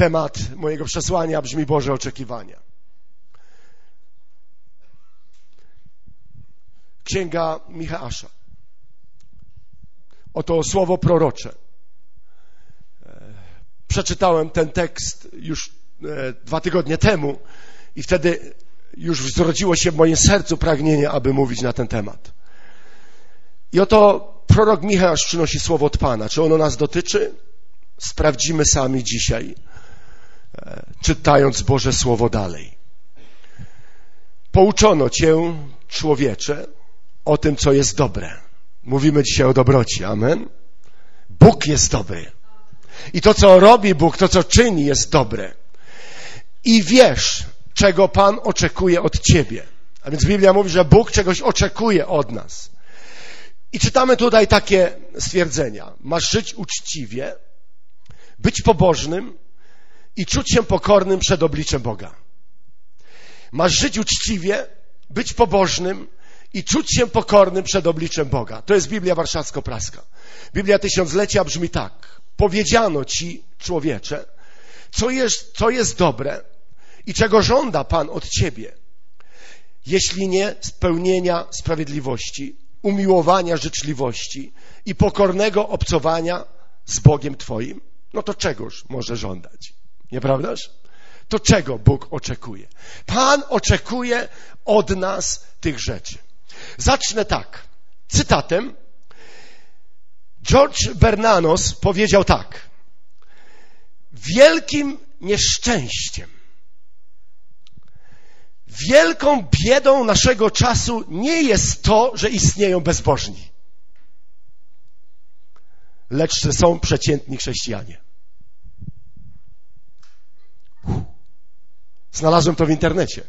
Temat mojego przesłania brzmi Boże oczekiwania. Księga Micheasza. Oto słowo prorocze. Przeczytałem ten tekst już 2 tygodnie temu i wtedy już zrodziło się w moim sercu pragnienie, aby mówić na ten temat. I oto prorok Micheasz przynosi słowo od Pana. Czy ono nas dotyczy? Sprawdzimy sami dzisiaj, czytając Boże Słowo dalej. Pouczono Cię, człowiecze, o tym, co jest dobre. Mówimy dzisiaj o dobroci. Amen. Bóg jest dobry. I to, co robi Bóg, to, co czyni, jest dobre. I wiesz, czego Pan oczekuje od Ciebie. A więc Biblia mówi, że Bóg czegoś oczekuje od nas. I czytamy tutaj takie stwierdzenia. Masz żyć uczciwie, być pobożnym i czuć się pokornym przed obliczem Boga. Masz żyć uczciwie, być pobożnym i czuć się pokornym przed obliczem Boga. To jest Biblia Warszawsko-Praska. Biblia Tysiąclecia brzmi tak. Powiedziano Ci, człowiecze, co jest dobre i czego żąda Pan od Ciebie, jeśli nie spełnienia sprawiedliwości, umiłowania życzliwości i pokornego obcowania z Bogiem Twoim, no to czegoż może żądać? Nieprawdaż? To czego Bóg oczekuje? Pan oczekuje od nas tych rzeczy. Zacznę tak, cytatem. George Bernanos powiedział tak. Wielkim nieszczęściem, wielką biedą naszego czasu nie jest to, że istnieją bezbożni, lecz że są przeciętni chrześcijanie. Znalazłem to w internecie.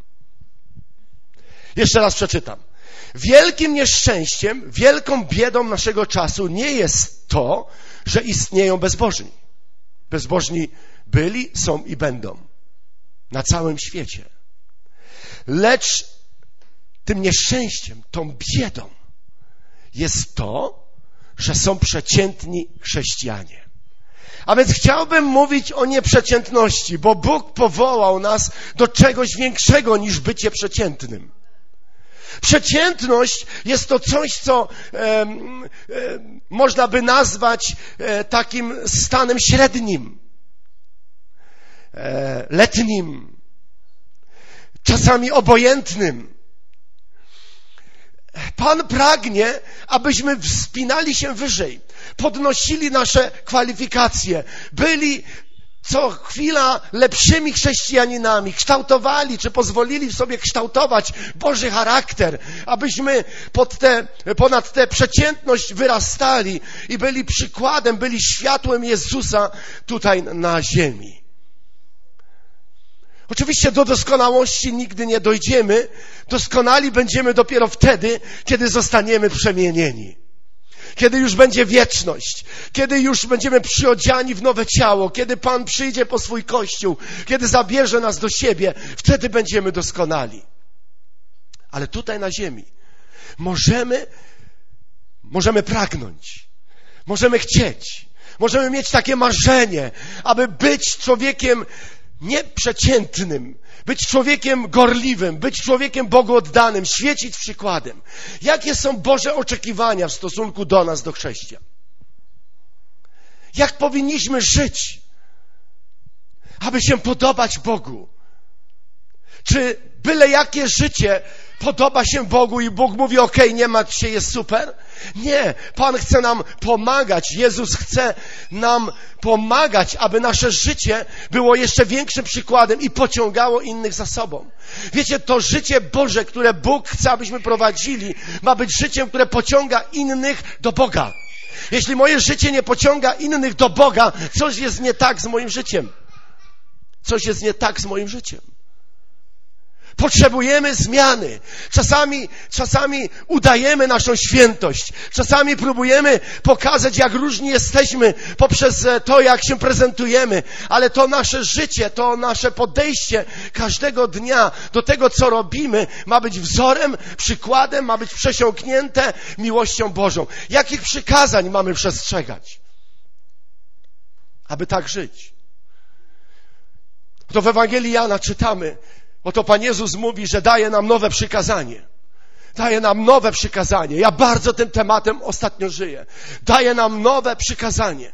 Jeszcze raz przeczytam. Wielkim nieszczęściem, wielką biedą naszego czasu nie jest to, że istnieją bezbożni. Bezbożni byli, są i będą na całym świecie. Lecz tym nieszczęściem, tą biedą jest to, że są przeciętni chrześcijanie. A więc chciałbym mówić o nieprzeciętności, bo Bóg powołał nas do czegoś większego niż bycie przeciętnym. Przeciętność jest to coś, co można by nazwać takim stanem średnim, letnim, czasami obojętnym. Pan pragnie, abyśmy wspinali się wyżej, podnosili nasze kwalifikacje, byli co chwila lepszymi chrześcijaninami, kształtowali, czy pozwolili sobie kształtować Boży charakter, abyśmy ponad tę przeciętność wyrastali i byli przykładem, byli światłem Jezusa tutaj na ziemi. Oczywiście do doskonałości nigdy nie dojdziemy. Doskonali będziemy dopiero wtedy, kiedy zostaniemy przemienieni. Kiedy już będzie wieczność, kiedy już będziemy przyodziani w nowe ciało, kiedy Pan przyjdzie po swój Kościół, kiedy zabierze nas do siebie, wtedy będziemy doskonali. Ale tutaj na ziemi możemy pragnąć, możemy chcieć, możemy mieć takie marzenie, aby być człowiekiem nieprzeciętnym, być człowiekiem gorliwym, być człowiekiem Bogu oddanym, świecić przykładem. Jakie są Boże oczekiwania w stosunku do nas, do chrześcijan? Jak powinniśmy żyć, aby się podobać Bogu? Czy byle jakie życie podoba się Bogu i Bóg mówi, okej, nie martw się, jest super? Nie, Pan chce nam pomagać, Jezus chce nam pomagać, aby nasze życie było jeszcze większym przykładem i pociągało innych za sobą. Wiecie, to życie Boże, które Bóg chce, abyśmy prowadzili, ma być życiem, które pociąga innych do Boga. Jeśli moje życie nie pociąga innych do Boga, coś jest nie tak z moim życiem. Coś jest nie tak z moim życiem. Potrzebujemy zmiany. Czasami udajemy naszą świętość. Czasami próbujemy pokazać, jak różni jesteśmy poprzez to, jak się prezentujemy. Ale to nasze życie, to nasze podejście każdego dnia do tego, co robimy, ma być wzorem, przykładem, ma być przesiąknięte miłością Bożą. Jakich przykazań mamy przestrzegać, aby tak żyć? To w Ewangelii Jana czytamy, oto Pan Jezus mówi, że daje nam nowe przykazanie. Daje nam nowe przykazanie. Ja bardzo tym tematem ostatnio żyję. Daje nam nowe przykazanie.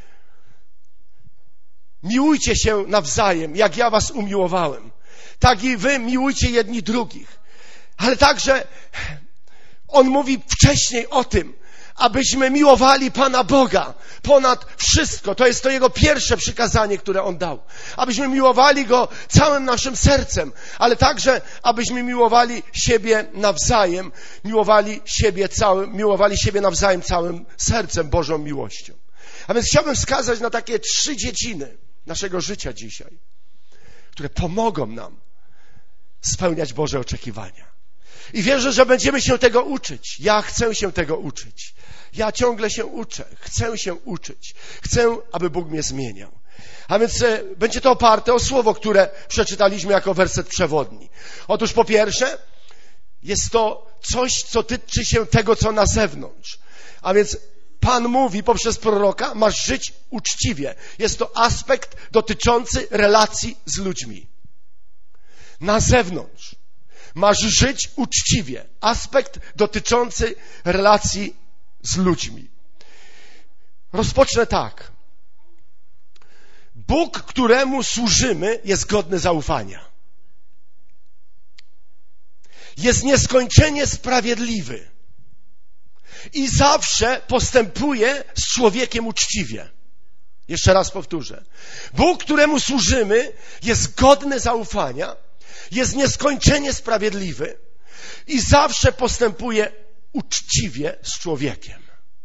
Miłujcie się nawzajem, jak ja was umiłowałem. Tak i wy miłujcie jedni drugich. Ale także on mówi wcześniej o tym, abyśmy miłowali Pana Boga ponad wszystko. To jest to Jego pierwsze przykazanie, które On dał. Abyśmy miłowali Go całym naszym sercem, ale także abyśmy miłowali siebie nawzajem, miłowali siebie nawzajem całym sercem, Bożą miłością. A więc chciałbym wskazać na takie 3 dziedziny naszego życia dzisiaj, które pomogą nam spełniać Boże oczekiwania. I wierzę, że będziemy się tego uczyć. Ja chcę się tego uczyć. Ja ciągle się uczę. Chcę się uczyć. Chcę, aby Bóg mnie zmieniał. A więc będzie to oparte o słowo, które przeczytaliśmy jako werset przewodni. Otóż po pierwsze, jest to coś, co tyczy się tego, co na zewnątrz. A więc Pan mówi poprzez proroka, masz żyć uczciwie. Jest to aspekt dotyczący relacji z ludźmi. Na zewnątrz. Masz żyć uczciwie. Aspekt dotyczący relacji z ludźmi. Rozpocznę tak. Bóg, któremu służymy, jest godny zaufania. Jest nieskończenie sprawiedliwy. I zawsze postępuje z człowiekiem uczciwie. Jeszcze raz powtórzę. Bóg, któremu służymy, jest godny zaufania. Jest nieskończenie sprawiedliwy i zawsze postępuje uczciwie z człowiekiem.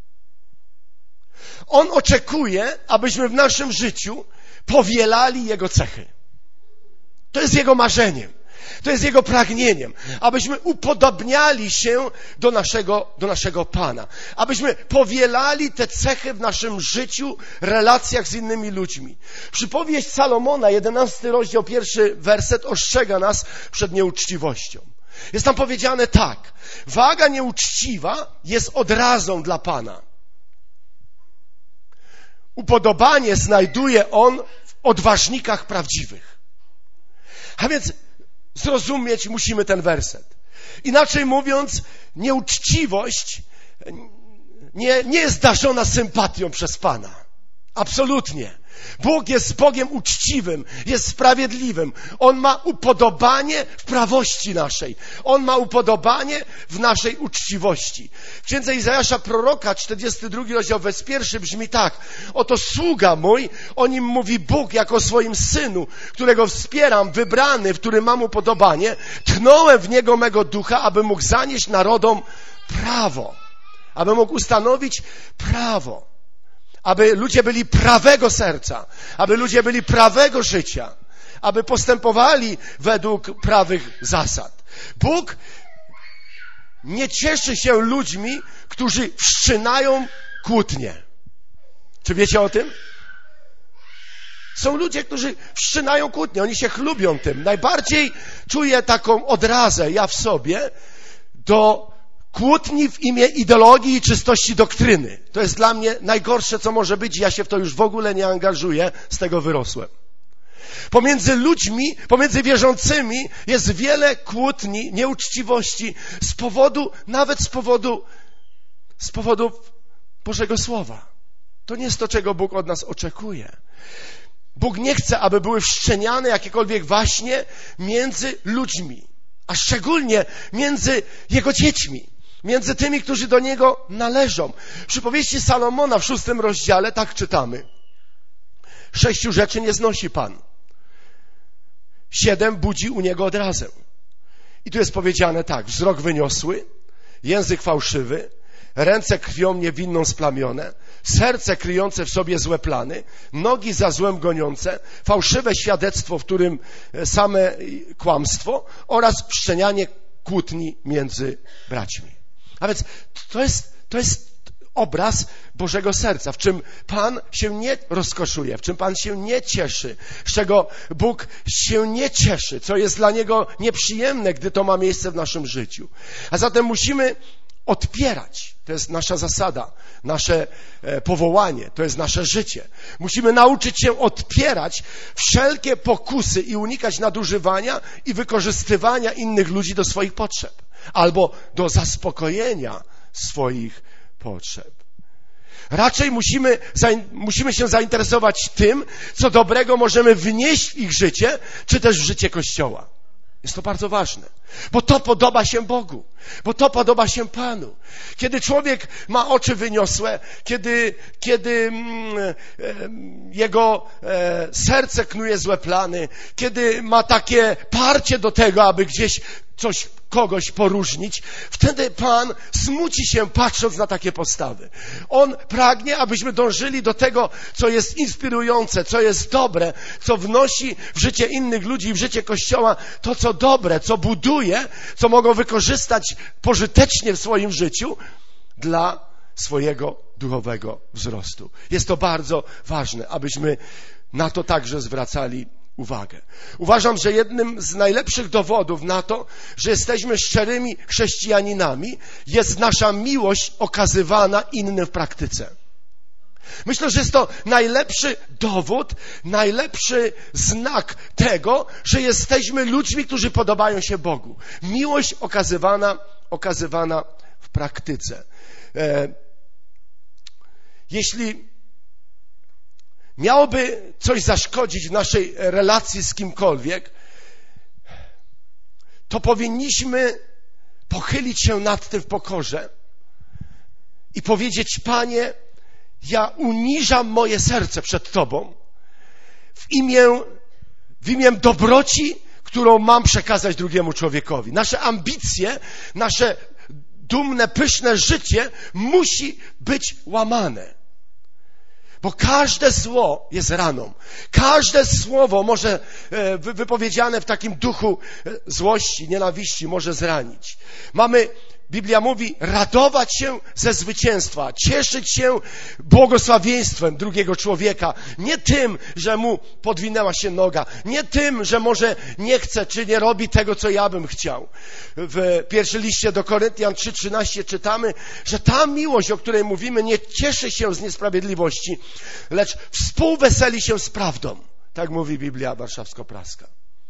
On oczekuje, abyśmy w naszym życiu powielali Jego cechy. To jest Jego marzeniem. To jest Jego pragnieniem. Abyśmy upodobniali się do naszego Pana. Abyśmy powielali te cechy w naszym życiu, relacjach z innymi ludźmi. Przypowieść Salomona, 11 rozdział, 1 werset ostrzega nas przed nieuczciwością. Jest tam powiedziane tak. Waga nieuczciwa jest odrazą dla Pana. Upodobanie znajduje On w odważnikach prawdziwych. A więc zrozumieć musimy ten werset. Inaczej mówiąc, nieuczciwość nie jest darzona sympatią przez Pana. Absolutnie. Bóg jest Bogiem uczciwym, jest sprawiedliwym. On ma upodobanie w prawości naszej. On ma upodobanie w naszej uczciwości. W księdze Izajasza proroka, 42 rozdział, wers 1 brzmi tak. Oto sługa mój, o nim mówi Bóg jako o swoim synu, którego wspieram, wybrany, w którym mam upodobanie. Tchnąłem w niego mego ducha, aby mógł zanieść narodom prawo. Aby mógł ustanowić prawo. Aby ludzie byli prawego serca, aby ludzie byli prawego życia, aby postępowali według prawych zasad. Bóg nie cieszy się ludźmi, którzy wszczynają kłótnie. Czy wiecie o tym? Są ludzie, którzy wszczynają kłótnie, oni się chlubią tym. Najbardziej czuję taką odrazę ja w sobie do kłótni w imię ideologii i czystości doktryny. To jest dla mnie najgorsze, co może być. Ja się w to już w ogóle nie angażuję. Z tego wyrosłem. Pomiędzy ludźmi, pomiędzy wierzącymi jest wiele kłótni, nieuczciwości nawet z powodu Bożego Słowa. To nie jest to, czego Bóg od nas oczekuje. Bóg nie chce, aby były wszczeniane jakiekolwiek waśnie między ludźmi, a szczególnie między Jego dziećmi. Między tymi, którzy do Niego należą. W przypowieści Salomona w 6 rozdziale tak czytamy. 6 rzeczy nie znosi Pan. 7 budzi u Niego odrazę. I tu jest powiedziane tak. Wzrok wyniosły, język fałszywy, ręce krwią niewinną splamione, serce kryjące w sobie złe plany, nogi za złem goniące, fałszywe świadectwo, w którym same kłamstwo oraz wszczenianie kłótni między braćmi. A więc to jest obraz Bożego serca, w czym Pan się nie rozkoszuje, w czym Pan się nie cieszy, z czego Bóg się nie cieszy, co jest dla Niego nieprzyjemne, gdy to ma miejsce w naszym życiu. A zatem musimy odpierać. To jest nasza zasada, nasze powołanie, to jest nasze życie. Musimy nauczyć się odpierać wszelkie pokusy i unikać nadużywania i wykorzystywania innych ludzi do swoich potrzeb albo do swoich potrzeb. Raczej musimy się zainteresować tym, co dobrego możemy wnieść w ich życie, czy też w życie Kościoła. Jest to bardzo ważne, bo to podoba się Bogu, bo to podoba się Panu. Kiedy człowiek ma oczy wyniosłe, kiedy jego serce knuje złe plany, kiedy ma takie parcie do tego, aby gdzieś kogoś poróżnić, wtedy Pan smuci się, patrząc na takie postawy. On pragnie, abyśmy dążyli do tego, co jest inspirujące, co jest dobre, co wnosi w życie innych ludzi, w życie Kościoła, to co dobre, co buduje, co mogą wykorzystać pożytecznie w swoim życiu dla swojego duchowego wzrostu. Jest to bardzo ważne, abyśmy na to także zwracali uwagę. Uważam, że jednym z najlepszych dowodów na to, że jesteśmy szczerymi chrześcijaninami, jest nasza miłość okazywana innym w praktyce. Myślę, że jest to najlepszy dowód, najlepszy znak tego, że jesteśmy ludźmi, którzy podobają się Bogu. Miłość okazywana w praktyce. Jeśli miałoby coś zaszkodzić w naszej relacji z kimkolwiek, to powinniśmy pochylić się nad tym w pokorze i powiedzieć: Panie, ja uniżam moje serce przed Tobą w imię dobroci, którą mam przekazać drugiemu człowiekowi. Nasze ambicje, nasze dumne, pyszne życie musi być łamane. Bo każde zło jest raną. Każde słowo może wypowiedziane w takim duchu złości, nienawiści może zranić. Biblia mówi, radować się ze zwycięstwa, cieszyć się błogosławieństwem drugiego człowieka. Nie tym, że mu podwinęła się noga. Nie tym, że może nie chce, czy nie robi tego, co ja bym chciał. W pierwszym liście do Koryntian 3:13 czytamy, że ta miłość, o której mówimy, nie cieszy się z niesprawiedliwości, lecz współweseli się z prawdą. Tak mówi Biblia Warszawsko-Praska.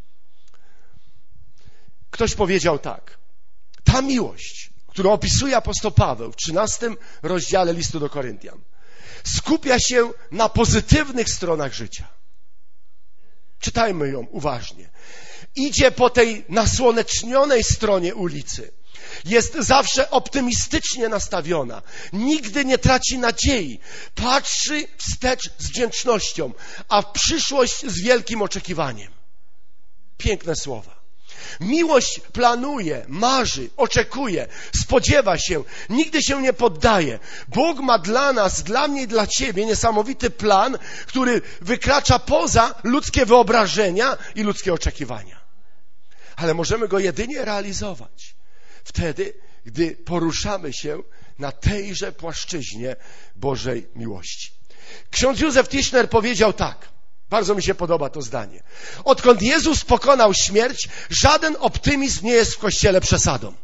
Ktoś powiedział tak. Ta miłość, którą opisuje apostoł Paweł w 13 rozdziale listu do Koryntian, skupia się na pozytywnych stronach życia. Czytajmy ją uważnie. Idzie po tej nasłonecznionej stronie ulicy. Jest zawsze optymistycznie nastawiona. Nigdy nie traci nadziei. Patrzy wstecz z wdzięcznością, a w przyszłość z wielkim oczekiwaniem. Piękne słowa. Miłość planuje, marzy, oczekuje, spodziewa się, nigdy się nie poddaje. Bóg ma dla nas, dla mnie i dla Ciebie niesamowity plan, który wykracza poza ludzkie wyobrażenia i ludzkie oczekiwania. Ale możemy go jedynie realizować wtedy, gdy poruszamy się na tejże płaszczyźnie Bożej miłości. Ksiądz Józef Tischner powiedział tak. Bardzo mi się podoba to zdanie. Odkąd Jezus pokonał śmierć, żaden optymizm nie jest w Kościele przesadą.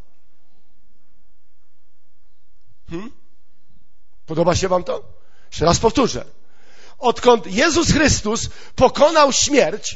Podoba się wam to? Jeszcze raz powtórzę. Odkąd Jezus Chrystus pokonał śmierć,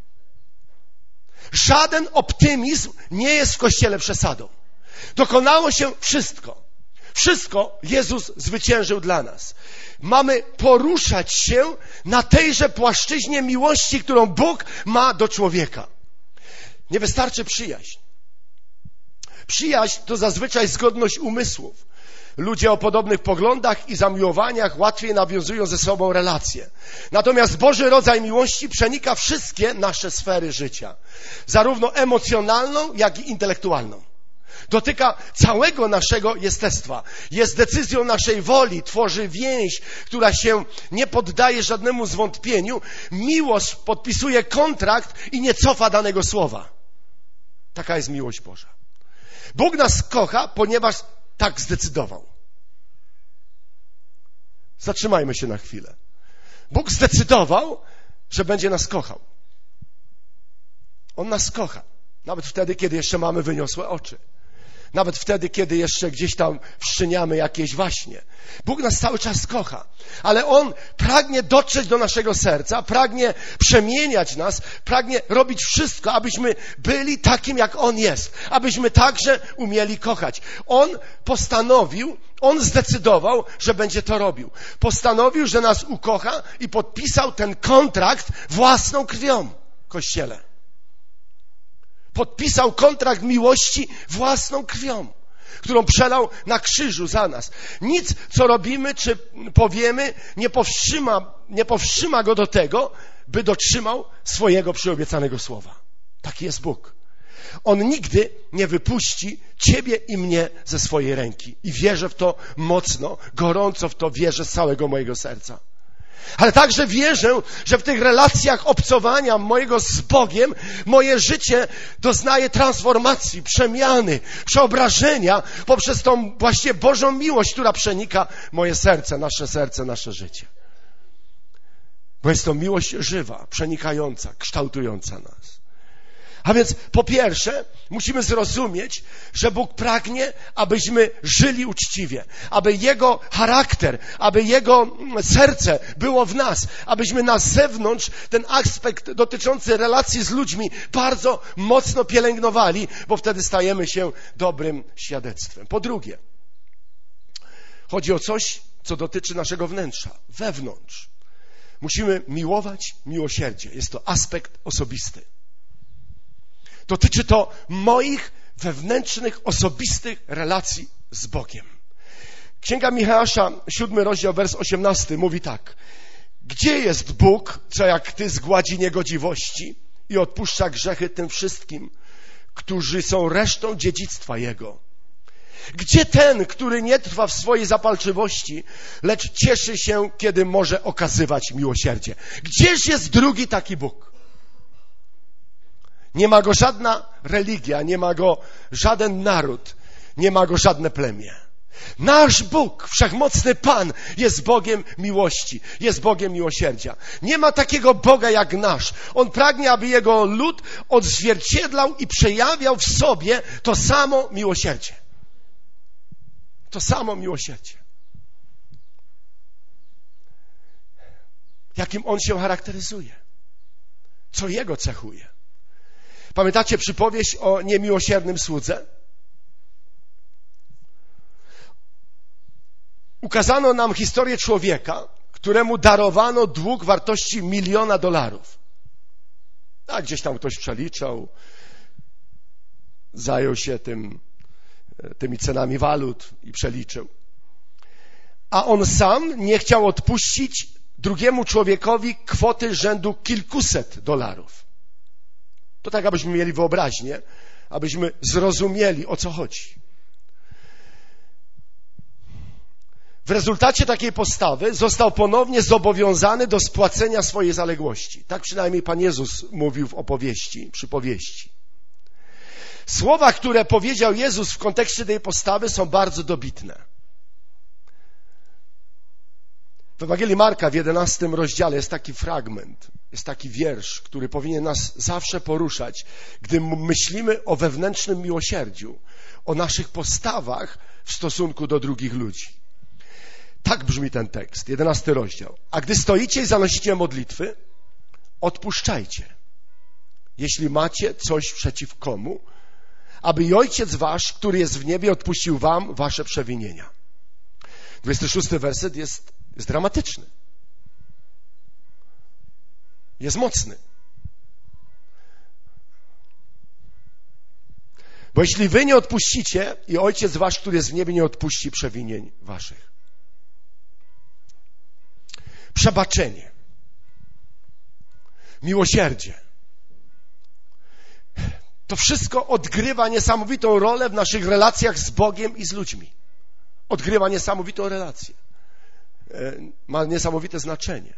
żaden optymizm nie jest w Kościele przesadą. Dokonało się wszystko. Wszystko Jezus zwyciężył dla nas. Mamy poruszać się na tejże płaszczyźnie miłości, którą Bóg ma do człowieka. Nie wystarczy przyjaźń. Przyjaźń to zazwyczaj zgodność umysłów. Ludzie o podobnych poglądach i zamiłowaniach łatwiej nawiązują ze sobą relacje. Natomiast Boży rodzaj miłości przenika wszystkie nasze sfery życia. Zarówno emocjonalną, jak i intelektualną. Dotyka całego naszego jestestwa. Jest decyzją naszej woli, tworzy więź, która się nie poddaje żadnemu zwątpieniu. Miłość podpisuje kontrakt i nie cofa danego słowa. Taka jest miłość Boża. Bóg nas kocha, ponieważ tak zdecydował. Zatrzymajmy się na chwilę. Bóg zdecydował, że będzie nas kochał. On nas kocha. Nawet wtedy, kiedy jeszcze mamy wyniosłe oczy. Nawet wtedy, kiedy jeszcze gdzieś tam wszczyniamy jakieś waśnie. Bóg nas cały czas kocha, ale On pragnie dotrzeć do naszego serca, pragnie przemieniać nas, pragnie robić wszystko, abyśmy byli takim, jak On jest, abyśmy także umieli kochać. On zdecydował, że będzie to robił. Postanowił, że nas ukocha i podpisał ten kontrakt własną krwią, Kościele. Podpisał kontrakt miłości własną krwią, którą przelał na krzyżu za nas. Nic, co robimy, czy powiemy, nie powstrzyma go do tego, by dotrzymał swojego przyobiecanego słowa. Taki jest Bóg. On nigdy nie wypuści ciebie i mnie ze swojej ręki. I wierzę w to mocno, gorąco w to wierzę z całego mojego serca. Ale także wierzę, że w tych relacjach obcowania mojego z Bogiem moje życie doznaje transformacji, przemiany, przeobrażenia poprzez tą właśnie Bożą miłość, która przenika moje serce, nasze życie. Bo jest to miłość żywa, przenikająca, kształtująca nas. A więc po pierwsze musimy zrozumieć, że Bóg pragnie, abyśmy żyli uczciwie, aby Jego charakter, aby Jego serce było w nas, abyśmy na zewnątrz ten aspekt dotyczący relacji z ludźmi bardzo mocno pielęgnowali, bo wtedy stajemy się dobrym świadectwem. Po drugie, chodzi o coś, co dotyczy naszego wnętrza, wewnątrz. Musimy miłować miłosierdzie. Jest to aspekt osobisty. Dotyczy to moich wewnętrznych, osobistych relacji z Bogiem. Księga Micheała, 7 rozdział, wers 18 mówi tak. Gdzie jest Bóg, co jak Ty zgładzi niegodziwości i odpuszcza grzechy tym wszystkim, którzy są resztą dziedzictwa Jego? Gdzie ten, który nie trwa w swojej zapalczywości, lecz cieszy się, kiedy może okazywać miłosierdzie? Gdzież jest drugi taki Bóg? Nie ma go żadna religia, nie ma go żaden naród, nie ma go żadne plemię. Nasz Bóg, wszechmocny Pan, jest Bogiem miłości, jest Bogiem miłosierdzia. Nie ma takiego Boga jak nasz. On pragnie, aby Jego lud odzwierciedlał i przejawiał w sobie to samo miłosierdzie. To samo miłosierdzie. Jakim On się charakteryzuje. Co Jego cechuje. Pamiętacie przypowieść o niemiłosiernym słudze? Ukazano nam historię człowieka, któremu darowano dług wartości $1 milion. A gdzieś tam ktoś przeliczał, zajął się tymi cenami walut i przeliczył. A on sam nie chciał odpuścić drugiemu człowiekowi kwoty rzędu kilkuset dolarów. To tak, abyśmy mieli wyobraźnię, abyśmy zrozumieli, o co chodzi. W rezultacie takiej postawy został ponownie zobowiązany do spłacenia swojej zaległości. Tak przynajmniej Pan Jezus mówił w przypowieści. Słowa, które powiedział Jezus w kontekście tej postawy, są bardzo dobitne. W Ewangelii Marka w 11 rozdziale jest taki fragment, jest taki wiersz, który powinien nas zawsze poruszać, gdy myślimy o wewnętrznym miłosierdziu, o naszych postawach w stosunku do drugich ludzi. Tak brzmi ten tekst, 11 rozdział. A gdy stoicie i zanosicie modlitwy, odpuszczajcie, jeśli macie coś przeciw komu, aby i Ojciec wasz, który jest w niebie, odpuścił wam wasze przewinienia. 26 werset jest dramatyczny. Jest mocny. Bo jeśli wy nie odpuścicie, i Ojciec wasz, który jest w niebie, nie odpuści przewinień waszych. Przebaczenie. Miłosierdzie. To wszystko odgrywa niesamowitą rolę w naszych relacjach z Bogiem i z ludźmi. Odgrywa niesamowitą relację. Ma niesamowite znaczenie.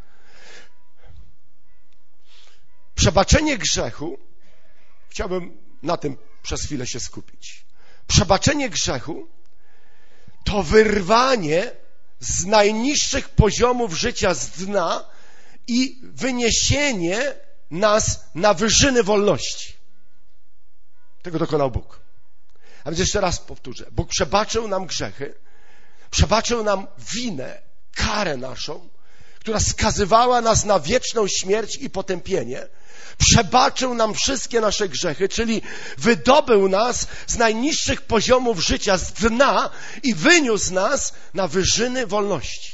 Przebaczenie grzechu, chciałbym na tym przez chwilę się skupić. Przebaczenie grzechu to wyrwanie z najniższych poziomów życia z dna i wyniesienie nas na wyżyny wolności. Tego dokonał Bóg. A więc jeszcze raz powtórzę. Bóg przebaczył nam grzechy, przebaczył nam winę, karę naszą, która skazywała nas na wieczną śmierć i potępienie. Przebaczył nam wszystkie nasze grzechy, czyli wydobył nas z najniższych poziomów życia, z dna i wyniósł nas na wyżyny wolności.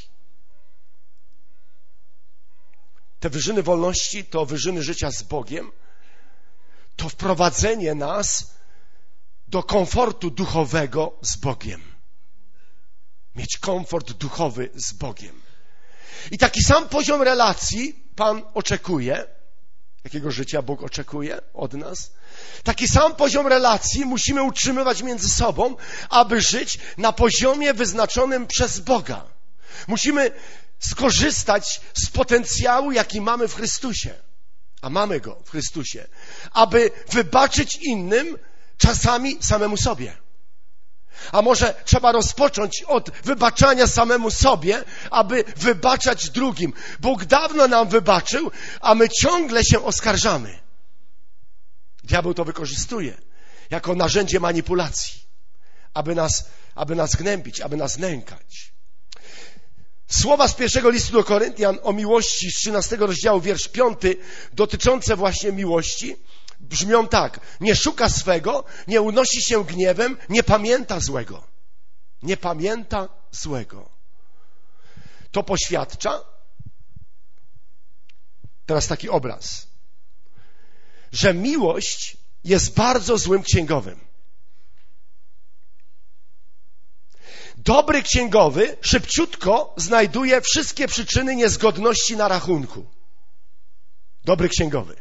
Te wyżyny wolności to wyżyny życia z Bogiem, to wprowadzenie nas do komfortu duchowego z Bogiem. Mieć komfort duchowy z Bogiem. I taki sam poziom relacji Pan oczekuje, jakiego życia Bóg oczekuje od nas. Taki sam poziom relacji musimy utrzymywać między sobą, aby żyć na poziomie wyznaczonym przez Boga. Musimy skorzystać z potencjału, jaki mamy w Chrystusie. A mamy go w Chrystusie. Aby wybaczyć innym, czasami samemu sobie. A może trzeba rozpocząć od wybaczania samemu sobie, aby wybaczać drugim. Bóg dawno nam wybaczył, a my ciągle się oskarżamy. Diabeł to wykorzystuje jako narzędzie manipulacji, aby nas gnębić, aby nas nękać. Słowa z 1 listu do Koryntian o miłości z 13 rozdziału, wiersz 5, dotyczące właśnie miłości, brzmią tak. Nie szuka swego, nie unosi się gniewem, nie pamięta złego. Nie pamięta złego. To poświadcza, teraz taki obraz, że miłość jest bardzo złym księgowym. Dobry księgowy szybciutko znajduje wszystkie przyczyny niezgodności na rachunku. Dobry księgowy.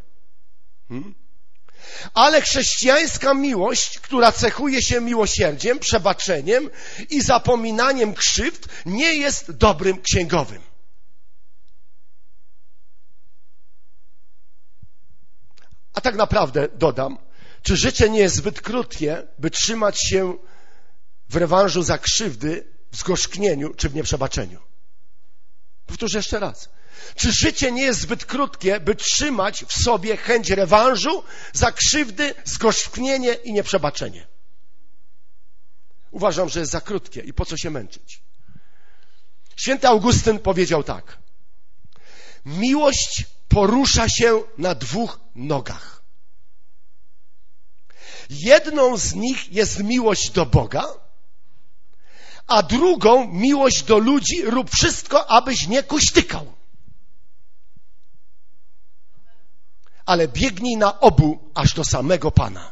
Ale chrześcijańska miłość, która cechuje się miłosierdziem, przebaczeniem i zapominaniem krzywd, nie jest dobrym księgowym. A tak naprawdę dodam, czy życie nie jest zbyt krótkie, by trzymać się w rewanżu za krzywdy, w zgorzknieniu czy w nieprzebaczeniu? Powtórzę jeszcze raz. Czy życie nie jest zbyt krótkie, by trzymać w sobie chęć rewanżu za krzywdy, zgorzknienie i nieprzebaczenie? Uważam, że jest za krótkie i po co się męczyć? Święty Augustyn powiedział tak. Miłość porusza się na dwóch nogach. Jedną z nich jest miłość do Boga, a drugą miłość do ludzi. Rób wszystko, abyś nie kuśtykał. Ale biegnij na obu, aż do samego Pana.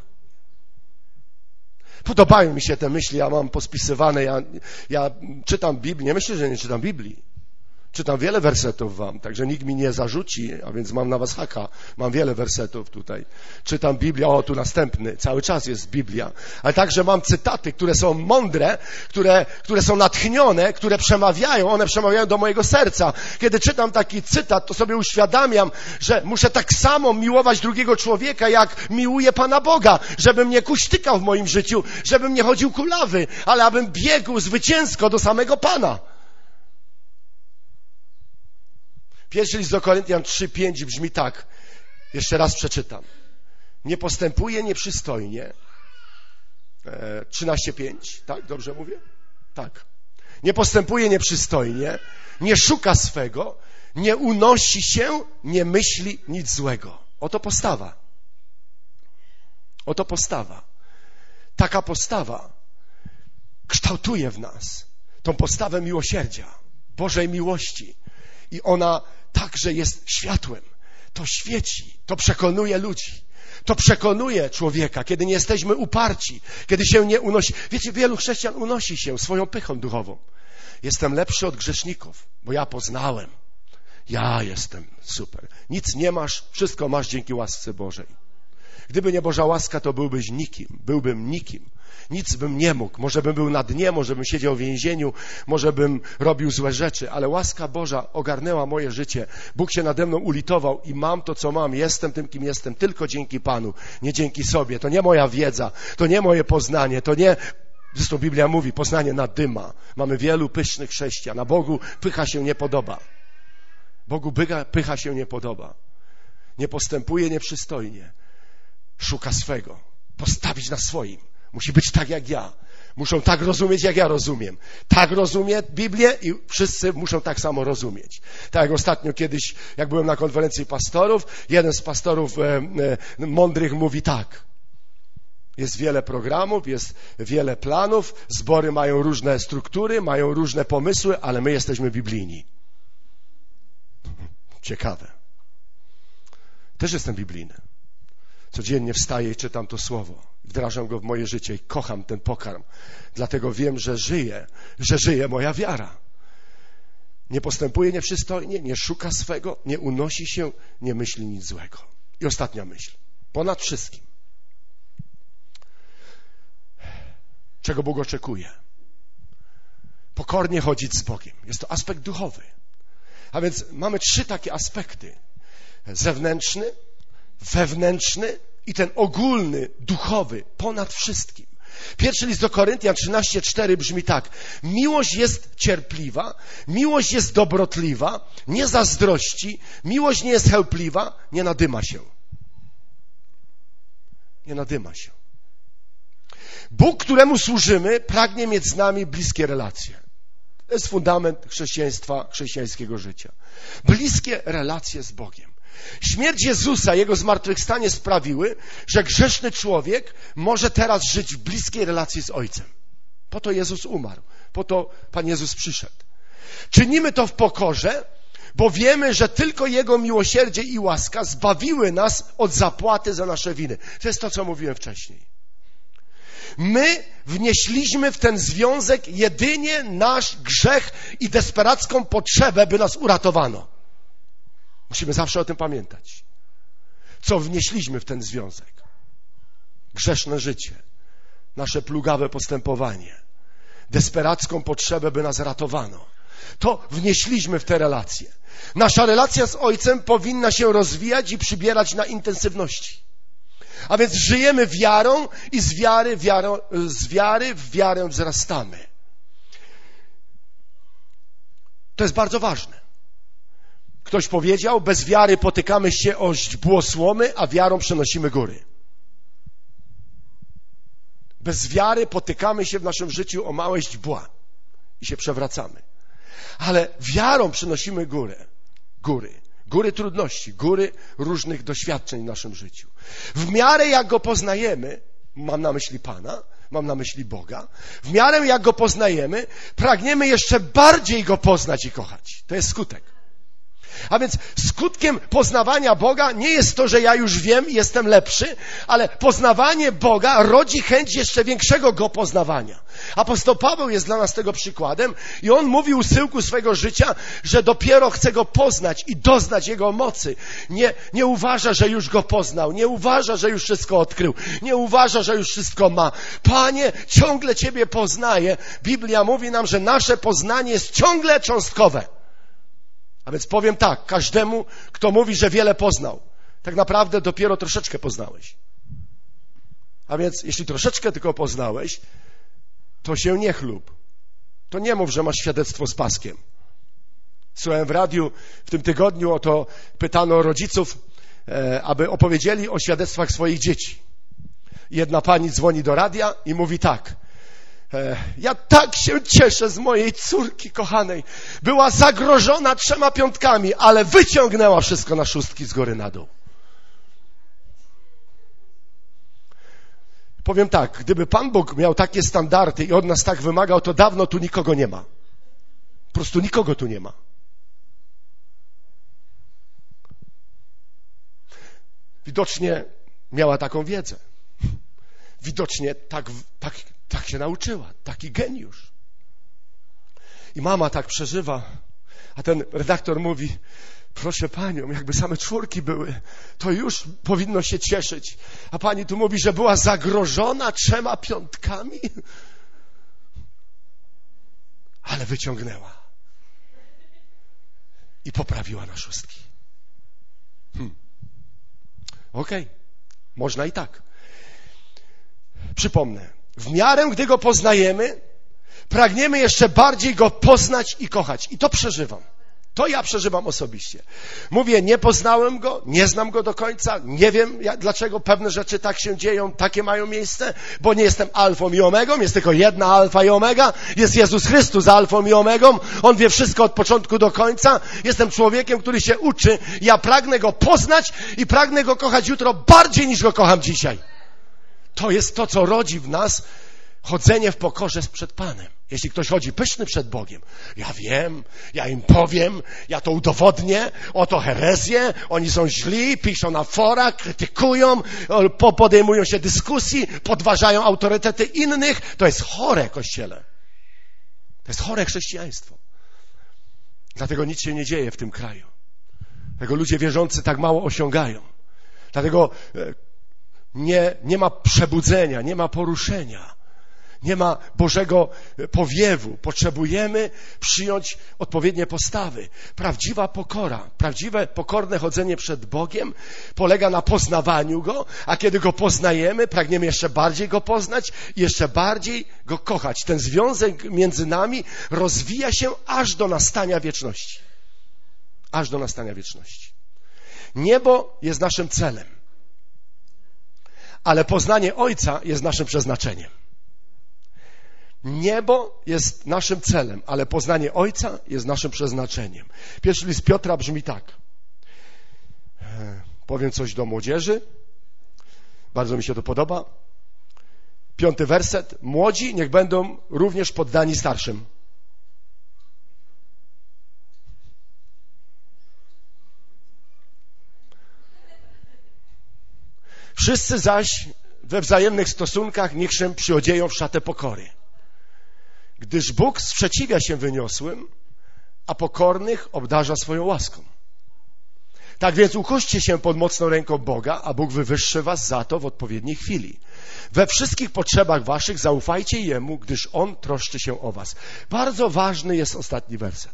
Podobają mi się te myśli, ja mam pospisywane, ja czytam Biblię, nie myślę, że nie czytam Biblii. Czytam wiele wersetów wam, także nikt mi nie zarzuci, a więc mam na was haka. Mam wiele wersetów tutaj. Czytam Biblię, o tu następny, cały czas jest Biblia. Ale także mam cytaty, które są mądre, które są natchnione, które przemawiają, one przemawiają do mojego serca. Kiedy czytam taki cytat, to sobie uświadamiam, że muszę tak samo miłować drugiego człowieka, jak miłuję Pana Boga, żebym nie kuśtykał w moim życiu, żebym nie chodził kulawy, ale abym biegł zwycięsko do samego Pana. Pierwszy list do Koryntian 3:5 brzmi tak. Jeszcze raz przeczytam. Nie postępuje nieprzystojnie. 13:5. Tak? Dobrze mówię? Tak. Nie postępuje nieprzystojnie, nie szuka swego, nie unosi się, nie myśli nic złego. Oto postawa. Oto postawa. Taka postawa kształtuje w nas tą postawę miłosierdzia, Bożej miłości. I ona także jest światłem. To świeci, to przekonuje ludzi. To przekonuje człowieka, kiedy nie jesteśmy uparci, kiedy się nie unosi. Wiecie, wielu chrześcijan unosi się swoją pychą duchową. Jestem lepszy od grzeszników, bo ja poznałem. Ja jestem super. Nic nie masz, wszystko masz dzięki łasce Bożej. Gdyby nie Boża łaska, to byłbym nikim. Nic bym nie mógł. Może bym był na dnie, może bym siedział w więzieniu, może bym robił złe rzeczy, ale łaska Boża ogarnęła moje życie. Bóg się nade mną ulitował i mam to, co mam. Jestem tym, kim jestem, tylko dzięki Panu, nie dzięki sobie. To nie moja wiedza, to nie moje poznanie, to nie... Zresztą Biblia mówi, poznanie nadyma. Mamy wielu pysznych chrześcijan, a Bogu pycha się nie podoba. Bogu pycha się nie podoba. Nie postępuje nieprzystojnie. Szuka swego. Postawić na swoim. Musi być tak jak ja. Muszą tak rozumieć, jak ja rozumiem. Tak rozumie Biblię i wszyscy muszą tak samo rozumieć. Tak jak ostatnio kiedyś, jak byłem na konferencji pastorów, jeden z pastorów mądrych mówi tak. Jest wiele programów, jest wiele planów, zbory mają różne struktury, mają różne pomysły, ale my jesteśmy biblijni. Ciekawe. Też jestem biblijny. Codziennie wstaję i czytam to słowo. Wdrażam go w moje życie i kocham ten pokarm. Dlatego wiem, że żyje moja wiara. Nie postępuje nieprzystojnie, nie szuka swego, nie unosi się, nie myśli nic złego. I ostatnia myśl. Ponad wszystkim. Czego Bóg oczekuje? Pokornie chodzić z Bogiem. Jest to aspekt duchowy. A więc mamy 3 takie aspekty. Zewnętrzny, wewnętrzny i ten ogólny, duchowy, ponad wszystkim. Pierwszy list do Koryntian 13:4 brzmi tak. Miłość jest cierpliwa, miłość jest dobrotliwa, nie zazdrości, miłość nie jest chełpliwa, nie nadyma się. Nie nadyma się. Bóg, któremu służymy, pragnie mieć z nami bliskie relacje. To jest fundament chrześcijaństwa, chrześcijańskiego życia. Bliskie relacje z Bogiem. Śmierć Jezusa, Jego zmartwychwstanie sprawiły, że grzeszny człowiek może teraz żyć w bliskiej relacji z Ojcem. Po to Jezus umarł. Po to Pan Jezus przyszedł. Czynimy to w pokorze, bo wiemy, że tylko Jego miłosierdzie i łaska zbawiły nas od zapłaty za nasze winy. To jest to, co mówiłem wcześniej. My wnieśliśmy w ten związek jedynie nasz grzech i desperacką potrzebę, by nas uratowano. Musimy zawsze o tym pamiętać. Co wnieśliśmy w ten związek? Grzeszne życie, nasze plugawe postępowanie, desperacką potrzebę, by nas ratowano. To wnieśliśmy w te relacje. Nasza relacja z Ojcem powinna się rozwijać i przybierać na intensywności. A więc żyjemy wiarą i z wiary w wiarę wzrastamy. To jest bardzo ważne. Ktoś powiedział, bez wiary potykamy się o źdźbło słomy, a wiarą przenosimy góry. Bez wiary potykamy się w naszym życiu o małe źdźbła i się przewracamy. Ale wiarą przenosimy góry trudności, góry różnych doświadczeń w naszym życiu. W miarę jak Go poznajemy, mam na myśli Pana, mam na myśli Boga, w miarę jak Go poznajemy, pragniemy jeszcze bardziej Go poznać i kochać. To jest skutek. A więc skutkiem poznawania Boga nie jest to, że ja już wiem i jestem lepszy, ale poznawanie Boga rodzi chęć jeszcze większego Go poznawania. Apostoł Paweł jest dla nas tego przykładem i on mówi u schyłku swego życia, że dopiero chce Go poznać i doznać Jego mocy. Nie uważa, że już Go poznał, nie uważa, że już wszystko odkrył, nie uważa, że już wszystko ma. Panie, ciągle Ciebie poznaję. Biblia mówi nam, że nasze poznanie jest ciągle cząstkowe. A więc powiem tak, każdemu, kto mówi, że wiele poznał, tak naprawdę dopiero troszeczkę poznałeś. A więc jeśli troszeczkę tylko poznałeś, to się nie chlub. To nie mów, że masz świadectwo z paskiem. Słuchałem w radiu w tym tygodniu, oto pytano rodziców, aby opowiedzieli o świadectwach swoich dzieci. Jedna pani dzwoni do radia i mówi tak. Ja tak się cieszę z mojej córki kochanej. Była zagrożona 3 piątkami, ale wyciągnęła wszystko na 6 z góry na dół. Powiem tak, gdyby Pan Bóg miał takie standardy i od nas tak wymagał, to dawno tu nikogo nie ma. Po prostu nikogo tu nie ma. Widocznie miała taką wiedzę. Widocznie tak się nauczyła. Taki geniusz. I mama tak przeżywa, a ten redaktor mówi, proszę panią, jakby same 4 były, to już powinno się cieszyć. A pani tu mówi, że była zagrożona 3 piątkami, ale wyciągnęła i poprawiła na 6. Okej, można i tak. Przypomnę, w miarę, gdy Go poznajemy, pragniemy jeszcze bardziej Go poznać i kochać. I to przeżywam. To ja przeżywam osobiście. Mówię, nie poznałem Go, nie znam Go do końca, nie wiem dlaczego pewne rzeczy tak się dzieją, takie mają miejsce, bo nie jestem alfą i omegą, jest tylko jedna alfa i omega, jest Jezus Chrystus alfą i omegą, On wie wszystko od początku do końca, jestem człowiekiem, który się uczy, ja pragnę Go poznać i pragnę Go kochać jutro bardziej niż Go kocham dzisiaj. To jest to, co rodzi w nas chodzenie w pokorze przed Panem. Jeśli ktoś chodzi pyszny przed Bogiem, ja wiem, ja im powiem, ja to udowodnię, oto herezję, oni są źli, piszą na forach, krytykują, podejmują się dyskusji, podważają autorytety innych. To jest chore, Kościele. To jest chore chrześcijaństwo. Dlatego nic się nie dzieje w tym kraju. Dlatego ludzie wierzący tak mało osiągają. Dlatego nie ma przebudzenia, nie ma poruszenia. Nie ma Bożego powiewu. Potrzebujemy przyjąć odpowiednie postawy. Prawdziwa pokora, prawdziwe pokorne chodzenie przed Bogiem polega na poznawaniu Go, a kiedy Go poznajemy, pragniemy jeszcze bardziej Go poznać i jeszcze bardziej Go kochać. Ten związek między nami rozwija się aż do nastania wieczności. Aż do nastania wieczności. Niebo jest naszym celem, ale poznanie Ojca jest naszym przeznaczeniem. Niebo jest naszym celem, ale poznanie Ojca jest naszym przeznaczeniem. Pierwszy list Piotra brzmi tak. Powiem coś do młodzieży. Bardzo mi się to podoba. 5. werset. Młodzi niech będą również poddani starszym. Wszyscy zaś we wzajemnych stosunkach niech się przyodzieją w szatę pokory. Gdyż Bóg sprzeciwia się wyniosłym, a pokornych obdarza swoją łaską. Tak więc ukoście się pod mocną ręką Boga, a Bóg wywyższy was za to w odpowiedniej chwili. We wszystkich potrzebach waszych zaufajcie Jemu, gdyż On troszczy się o was. Bardzo ważny jest ostatni werset.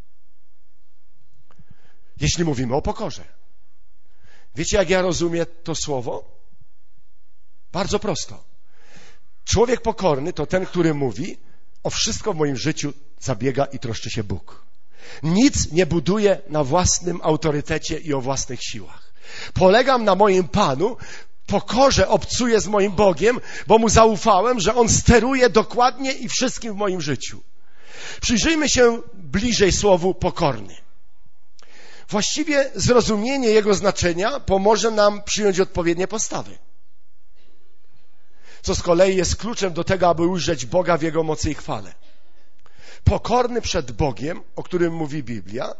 Jeśli mówimy o pokorze. Wiecie, jak ja rozumiem to słowo? Bardzo prosto. Człowiek pokorny to ten, który mówi: o wszystko w moim życiu zabiega i troszczy się Bóg. Nic nie buduje na własnym autorytecie i o własnych siłach. Polegam na moim Panu, pokorze obcuję z moim Bogiem, bo Mu zaufałem, że On steruje dokładnie i wszystkim w moim życiu. Przyjrzyjmy się bliżej słowu pokorny. Właściwie zrozumienie jego znaczenia pomoże nam przyjąć odpowiednie postawy, co z kolei jest kluczem do tego, aby ujrzeć Boga w Jego mocy i chwale. Pokorny przed Bogiem, o którym mówi Biblia,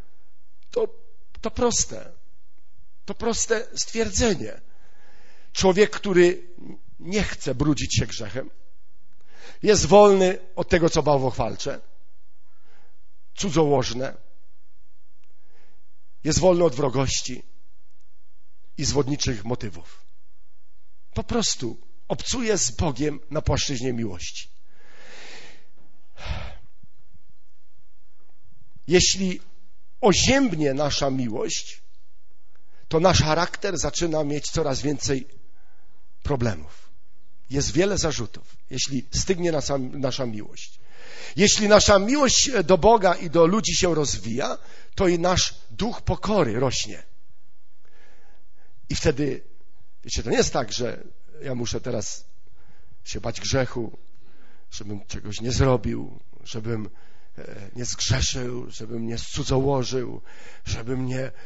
to proste stwierdzenie. Człowiek, który nie chce brudzić się grzechem, jest wolny od tego, co bałwochwalcze, cudzołożne, jest wolny od wrogości i zwodniczych motywów. Po prostu obcuje z Bogiem na płaszczyźnie miłości. Jeśli oziębnie nasza miłość, to nasz charakter zaczyna mieć coraz więcej problemów. Jest wiele zarzutów, jeśli stygnie nasza miłość. Jeśli nasza miłość do Boga i do ludzi się rozwija, to i nasz duch pokory rośnie. I wtedy, wiecie, to nie jest tak, że ja muszę teraz się bać grzechu, żebym czegoś nie zrobił, żebym nie zgrzeszył, żebym nie cudzołożył, żebym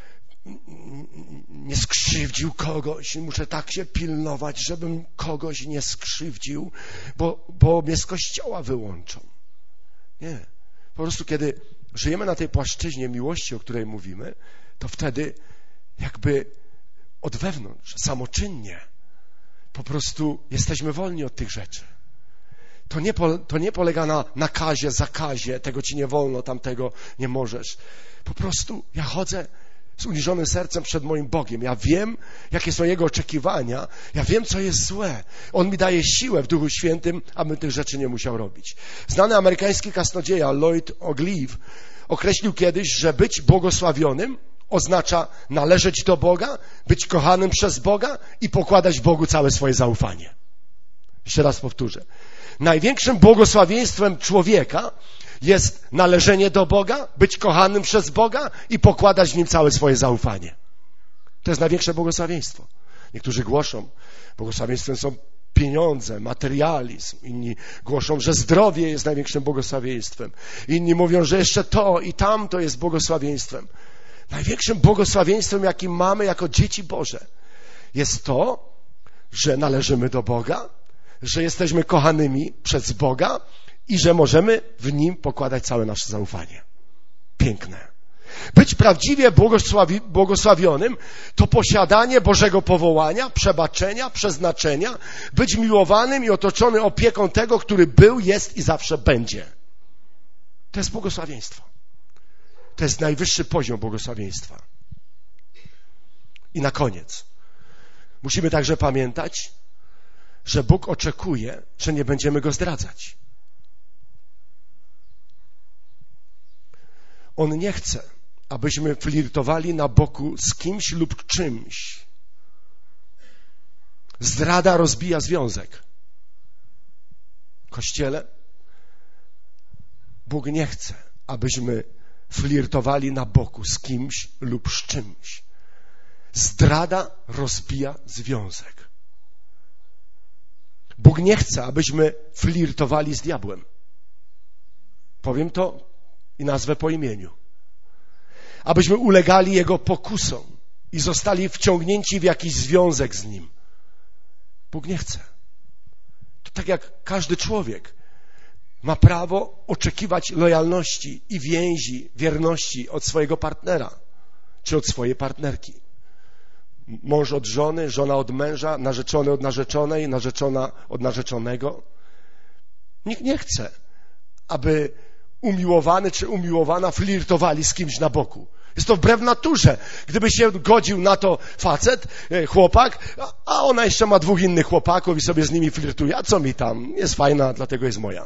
nie skrzywdził kogoś. Muszę tak się pilnować, żebym kogoś nie skrzywdził, bo mnie z kościoła wyłączą. Nie. Po prostu kiedy żyjemy na tej płaszczyźnie miłości, o której mówimy, to wtedy jakby od wewnątrz, samoczynnie po prostu jesteśmy wolni od tych rzeczy. To nie polega na nakazie, zakazie, tego ci nie wolno, tamtego nie możesz. Po prostu ja chodzę z uniżonym sercem przed moim Bogiem. Ja wiem, jakie są Jego oczekiwania. Ja wiem, co jest złe. On mi daje siłę w Duchu Świętym, abym tych rzeczy nie musiał robić. Znany amerykański kaznodzieja Lloyd Ogilvie określił kiedyś, że być błogosławionym oznacza należeć do Boga, być kochanym przez Boga i pokładać Bogu całe swoje zaufanie. Jeszcze raz powtórzę. Największym błogosławieństwem człowieka jest należenie do Boga, być kochanym przez Boga i pokładać w Nim całe swoje zaufanie. To jest największe błogosławieństwo. Niektórzy głoszą, błogosławieństwem są pieniądze, materializm. Inni głoszą, że zdrowie jest największym błogosławieństwem. Inni mówią, że jeszcze to i tamto jest błogosławieństwem. Największym błogosławieństwem, jakim mamy jako dzieci Boże, jest to, że należymy do Boga, że jesteśmy kochanymi przez Boga i że możemy w Nim pokładać całe nasze zaufanie. Piękne. Być prawdziwie błogosławionym to posiadanie Bożego powołania, przebaczenia, przeznaczenia, być miłowanym i otoczony opieką tego, który był, jest i zawsze będzie. To jest błogosławieństwo. To jest najwyższy poziom błogosławieństwa. I na koniec musimy także pamiętać, że Bóg oczekuje, że nie będziemy Go zdradzać. On nie chce, abyśmy flirtowali na boku z kimś lub czymś. Zdrada rozbija związek. W Kościele Bóg nie chce, abyśmy flirtowali na boku z kimś lub z czymś. Zdrada rozbija związek. Bóg nie chce, abyśmy flirtowali z diabłem. Powiem to i nazwę po imieniu. Abyśmy ulegali jego pokusom i zostali wciągnięci w jakiś związek z nim. Bóg nie chce. To tak jak każdy człowiek ma prawo oczekiwać lojalności i więzi, wierności od swojego partnera czy od swojej partnerki. Mąż od żony, żona od męża, narzeczony od narzeczonej, narzeczona od narzeczonego. Nikt nie chce, aby umiłowany czy umiłowana flirtowali z kimś na boku. Jest to wbrew naturze. Gdyby się godził na to facet, chłopak, a ona jeszcze ma 2 innych chłopaków i sobie z nimi flirtuje. A co mi tam? Jest fajna, dlatego jest moja.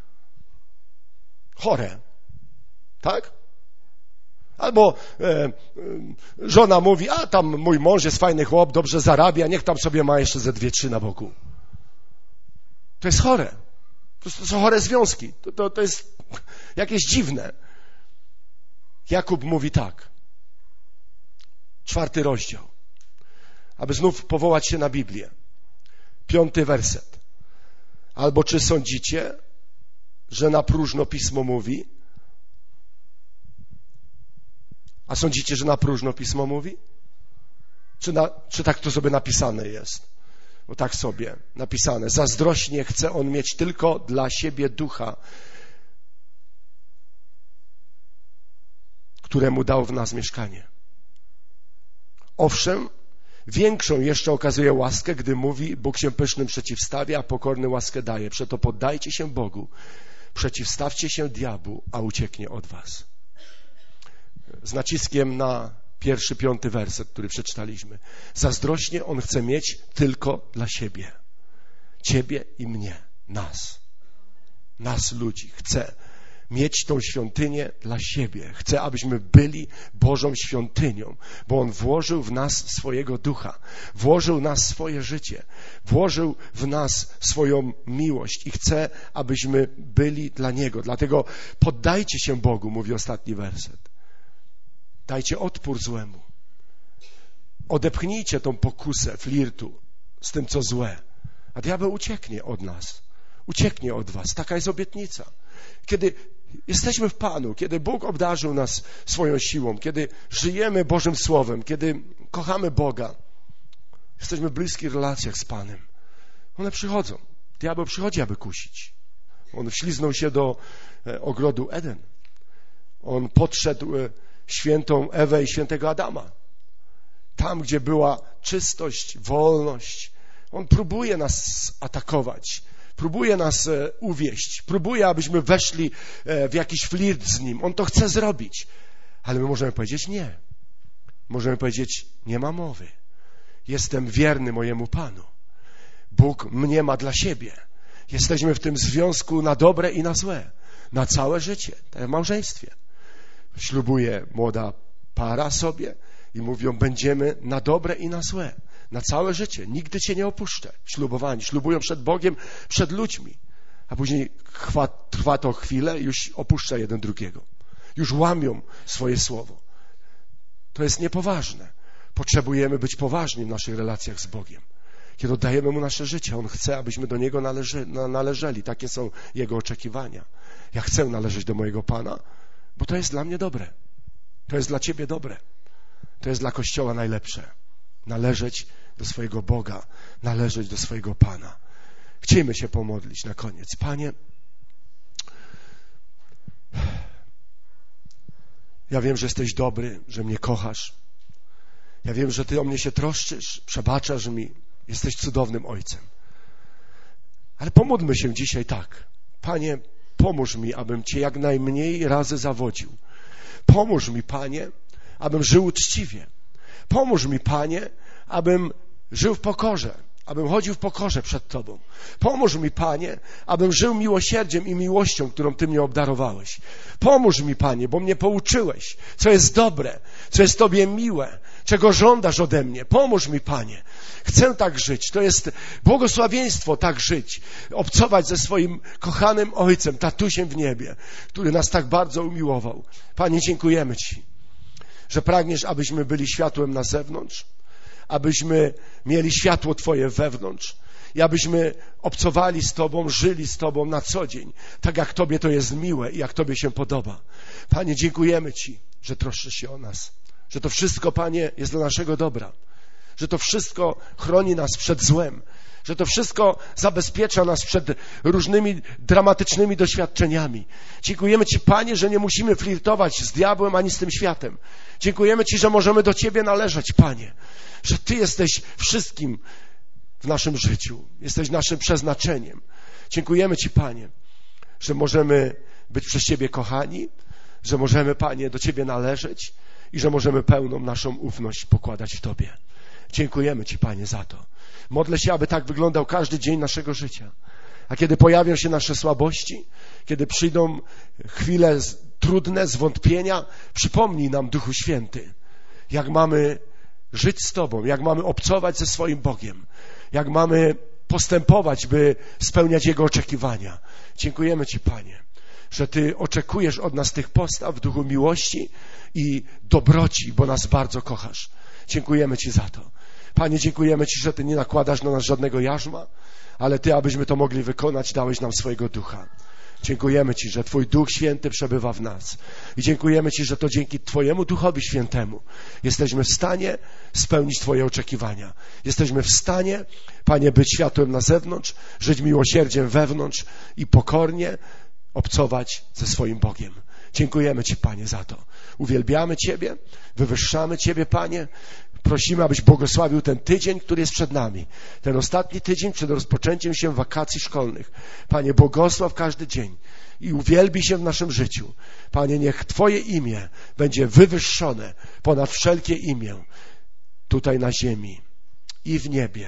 Chore. Tak? Albo żona mówi, a tam mój mąż jest fajny chłop, dobrze zarabia, niech tam sobie ma jeszcze ze 2-3 na boku. To jest chore. To są chore związki. To jest jakieś dziwne. Jakub mówi tak. 4 rozdział. Aby znów powołać się na Biblię. 5 werset. Albo czy sądzicie, że na próżno Pismo mówi? A sądzicie, że na próżno Pismo mówi? Czy tak to sobie napisane jest? Bo tak sobie napisane. Zazdrośnie chce on mieć tylko dla siebie ducha, któremu dał w nas mieszkanie. Owszem, większą jeszcze okazuje łaskę, gdy mówi, Bóg się pysznym przeciwstawia, a pokorny łaskę daje. Przeto poddajcie się Bogu, przeciwstawcie się diabłu, a ucieknie od was. Z naciskiem na 1, 5 werset, który przeczytaliśmy. Zazdrośnie on chce mieć tylko dla siebie. Ciebie i mnie. Nas ludzi. Chce mieć tą świątynię dla siebie. Chce, abyśmy byli Bożą świątynią, bo On włożył w nas swojego ducha, włożył w nas swoje życie, włożył w nas swoją miłość i chce, abyśmy byli dla Niego. Dlatego poddajcie się Bogu, mówi ostatni werset. Dajcie odpór złemu. Odepchnijcie tą pokusę flirtu z tym, co złe. A diabeł ucieknie od nas. Ucieknie od was. Taka jest obietnica. Kiedy jesteśmy w Panu, kiedy Bóg obdarzył nas swoją siłą, kiedy żyjemy Bożym Słowem, kiedy kochamy Boga, jesteśmy w bliskich relacjach z Panem. One przychodzą. Diabeł przychodzi, aby kusić. On wśliznął się do ogrodu Eden. On podszedł świętą Ewę i świętego Adama. Tam, gdzie była czystość, wolność. On próbuje nas atakować. Próbuje nas uwieść. Próbuje, abyśmy weszli w jakiś flirt z Nim. On to chce zrobić. Ale my możemy powiedzieć nie. Możemy powiedzieć, nie ma mowy. Jestem wierny mojemu Panu. Bóg mnie ma dla siebie. Jesteśmy w tym związku na dobre i na złe. Na całe życie. Tak jak w małżeństwie. Ślubuje młoda para sobie i mówią, będziemy na dobre i na złe. Na całe życie. Nigdy Cię nie opuszczę. Ślubowani. Ślubują przed Bogiem, przed ludźmi. a później trwa to chwilę i już opuszcza jeden drugiego. Już łamią swoje słowo. To jest niepoważne. Potrzebujemy być poważni w naszych relacjach z Bogiem. Kiedy oddajemy Mu nasze życie, On chce, abyśmy do Niego należeli. Takie są Jego oczekiwania. Ja chcę należeć do mojego Pana, bo to jest dla mnie dobre. To jest dla Ciebie dobre. To jest dla Kościoła najlepsze. Należeć do swojego Boga, należeć do swojego Pana. Chciejmy się pomodlić na koniec. Panie, ja wiem, że jesteś dobry, że mnie kochasz. Ja wiem, że Ty o mnie się troszczysz, przebaczasz mi. Jesteś cudownym Ojcem. Ale pomódlmy się dzisiaj tak. Panie, pomóż mi, abym Cię jak najmniej razy zawodził. Pomóż mi, Panie, abym żył uczciwie. Pomóż mi, Panie, abym żył w pokorze, abym chodził w pokorze przed Tobą. Pomóż mi, Panie, abym żył miłosierdziem i miłością, którą Ty mnie obdarowałeś. Pomóż mi, Panie, bo mnie pouczyłeś, co jest dobre, co jest Tobie miłe, czego żądasz ode mnie. Pomóż mi, Panie. Chcę tak żyć. To jest błogosławieństwo tak żyć. Obcować ze swoim kochanym Ojcem, tatusiem w niebie, który nas tak bardzo umiłował. Panie, dziękujemy Ci, że pragniesz, abyśmy byli światłem na zewnątrz, abyśmy mieli światło Twoje wewnątrz i abyśmy obcowali z Tobą, żyli z Tobą na co dzień, tak jak Tobie to jest miłe i jak Tobie się podoba. Panie, dziękujemy Ci, że troszczysz się o nas, że to wszystko, Panie, jest dla naszego dobra, że to wszystko chroni nas przed złem, że to wszystko zabezpiecza nas przed różnymi dramatycznymi doświadczeniami. Dziękujemy Ci, Panie, że nie musimy flirtować z diabłem ani z tym światem. Dziękujemy Ci, że możemy do Ciebie należeć, Panie, że Ty jesteś wszystkim w naszym życiu, jesteś naszym przeznaczeniem. Dziękujemy Ci, Panie, że możemy być przez Ciebie kochani, że możemy, Panie, do Ciebie należeć i że możemy pełną naszą ufność pokładać w Tobie. Dziękujemy Ci, Panie, za to. Modlę się, aby tak wyglądał każdy dzień naszego życia. A kiedy pojawią się nasze słabości, kiedy przyjdą chwile trudne, zwątpienia, przypomnij nam, Duchu Święty, jak mamy żyć z Tobą, jak mamy obcować ze swoim Bogiem, jak mamy postępować, by spełniać Jego oczekiwania. Dziękujemy Ci, Panie, że Ty oczekujesz od nas tych postaw w duchu miłości i dobroci, bo nas bardzo kochasz. Dziękujemy Ci za to. Panie, dziękujemy Ci, że Ty nie nakładasz na nas żadnego jarzma, ale Ty, abyśmy to mogli wykonać, dałeś nam swojego Ducha. Dziękujemy Ci, że Twój Duch Święty przebywa w nas. I dziękujemy Ci, że to dzięki Twojemu Duchowi Świętemu jesteśmy w stanie spełnić Twoje oczekiwania. Jesteśmy w stanie, Panie, być światłem na zewnątrz, żyć miłosierdziem wewnątrz i pokornie obcować ze swoim Bogiem. Dziękujemy Ci, Panie, za to. Uwielbiamy Ciebie, wywyższamy Ciebie, Panie. Prosimy, abyś błogosławił ten tydzień, który jest przed nami. Ten ostatni tydzień przed rozpoczęciem się wakacji szkolnych. Panie, błogosław każdy dzień i uwielbij się w naszym życiu. Panie, niech Twoje imię będzie wywyższone ponad wszelkie imię tutaj na ziemi i w niebie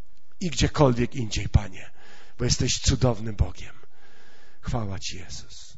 i gdziekolwiek indziej, Panie, bo jesteś cudownym Bogiem. Chwała Ci, Jezus.